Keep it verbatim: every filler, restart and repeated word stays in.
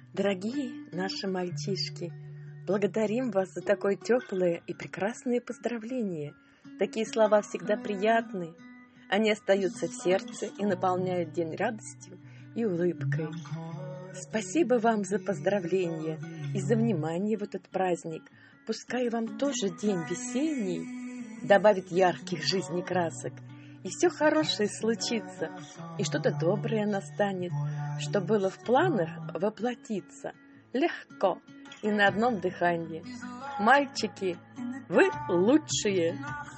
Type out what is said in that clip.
Дорогие наши мальчишки, благодарим вас за такое теплое и прекрасное поздравление. Такие слова всегда приятны. Они остаются в сердце и наполняют день радостью и улыбкой. Спасибо вам за поздравление и за внимание в этот праздник. Пускай вам тоже день весенний добавит ярких жизни красок. И все хорошее случится, и что-то доброе настанет, что было в планах воплотиться легко и на одном дыхании. Мальчики, вы лучшие!